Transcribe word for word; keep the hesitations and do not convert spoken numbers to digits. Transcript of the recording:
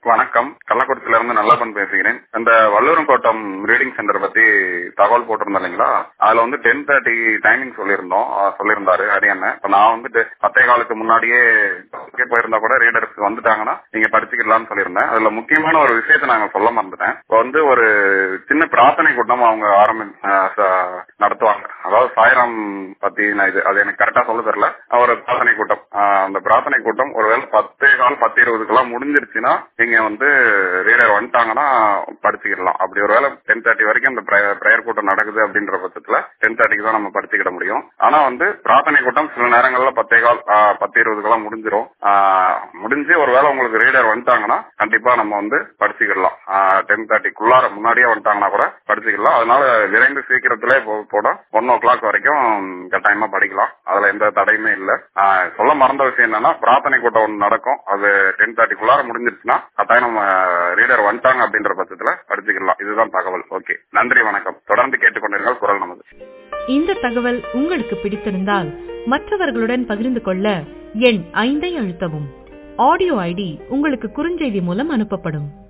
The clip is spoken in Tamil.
வணக்கம். கள்ளக்குறிச்சியில இருந்து நல்லப்பன் பேசுகிறேன். இந்த வல்லூரம் கோட்டம் ரீடிங் சென்டர் பத்தி தகவல் போட்டிருந்தோம் இல்லைங்களா? அதுல வந்து டென் தேர்ட்டி டைமிங் சொல்லியிருந்தோம் சொல்லியிருந்தாரு ஹரியண்ணன். இப்ப நான் வந்து பத்தே காலுக்கு முன்னாடியே போயிருந்தா கூட ரீடர்ஸ் வந்துட்டாங்கன்னா நீங்க படிச்சுக்கலாம்னு சொல்லியிருந்தேன். அதுல முக்கியமான ஒரு விஷயத்த நாங்க சொல்ல மறந்துட்டேன். இப்ப வந்து ஒரு சின்ன பிரார்த்தனை கூட்டம் அவங்க ஆரம்பி நடத்துவாங்க. அதாவது சாய்ராம் பத்தி நான் இது அது எனக்கு கரெக்டா சொல்ல தெரியல. ஒரு பிரார்த்தனை கூட்டம், அந்த பிரார்த்தனை கூட்டம் ஒருவேளை பத்தே கால் பத்து இருபதுக்கெல்லாம் முடிஞ்சிருச்சுன்னா நீங்க வந்து ரீடர் வந்துட்டாங்கன்னா படிச்சுக்கலாம். அப்படி ஒருவேளை டென் தேர்ட்டி வரைக்கும் இந்த பிரேயர் கூட்டம் நடக்குது அப்படின்ற பட்சத்துல டென் தேர்ட்டிக்கு தான் நம்ம படிச்சுக்கிட முடியும். ஆனா வந்து பிரார்த்தனை கூட்டம் சில நேரங்கள்ல பத்தே கால் பத்து இருபதுக்கெல்லாம் முடிஞ்சிடும். முடிஞ்சு ஒருவேளை உங்களுக்கு ரீடர் வந்துட்டாங்கன்னா கண்டிப்பா நம்ம வந்து படிச்சுக்கலாம். டென் தேர்ட்டிக்குள்ளார முன்னாடியே வந்துட்டாங்கன்னா கூட படிச்சுக்கலாம். அதனால விரைந்து சீக்கிரத்திலே போட ஒன் ஓ கிளாக் வரைக்கும் கட்டாயமா படிக்கலாம். அதுல எந்த தடையுமே இல்ல. சொல்ல மறந்த விஷயம் என்னன்னா, பிரார்த்தனை கூட்டம் ஒன்று நடக்கும். அது டென் தேர்ட்டிக்குள்ளார முடிஞ்சிருச்சுன்னா கட்டாயம் நம்ம ரீடர் வந்துட்டாங்க அப்படின்ற பட்சத்துல படிச்சுக்கலாம். இதுதான் தகவல். ஓகே, நன்றி, வணக்கம். தொடர்ந்து கேட்டுக்கொண்டிருங்கள் குரல் நமது. இந்த தகவல் உங்களுக்கு பிடித்திருந்தால் மற்றவர்களுடன் பகிர்ந்து கொள்ள எண் ஐந்தை அழுத்தவும். ஆடியோ ஐடி உங்களுக்கு குறுஞ்செய்தி மூலம் அனுப்பப்படும்.